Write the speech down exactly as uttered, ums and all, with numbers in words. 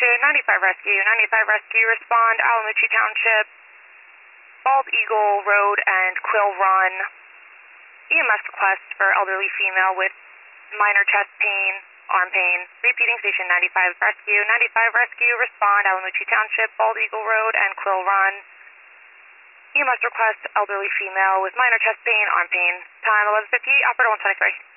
Rescue, ninety-five Rescue, ninety-five Rescue, respond, Alamucci Township, Bald Eagle Road and Quill Run. E M S request for elderly female with minor chest pain, arm pain. Repeating station ninety-five Rescue, ninety-five Rescue, respond, Alamucci Township, Bald Eagle Road and Quill Run. E M S request elderly female with minor chest pain, arm pain. Time eleven fifty-eight, operator one twenty-three.